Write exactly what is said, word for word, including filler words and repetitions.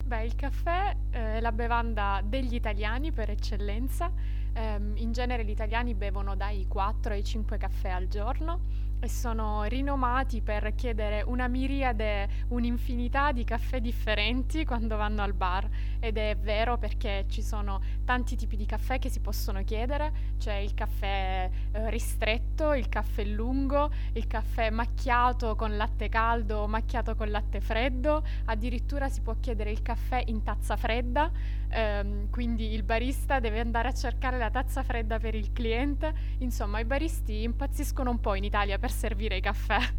Beh, il caffè eh, è la bevanda degli italiani per eccellenza. Ehm, in genere gli italiani bevono dai quattro ai cinque caffè al giorno e sono rinomati per chiedere una miriade, un'infinità di caffè differenti quando vanno al bar. Ed è vero perché ci sono tanti tipi di caffè che si possono chiedere. C'è il caffè eh, ristretto, il caffè lungo, il caffè macchiato con latte caldo o macchiato con latte freddo. Addirittura si può chiedere il caffè in tazza fredda, ehm, quindi il barista deve andare a cercare la tazza fredda per il cliente. Insomma, i baristi impazziscono un po' in Italia per servire i caffè.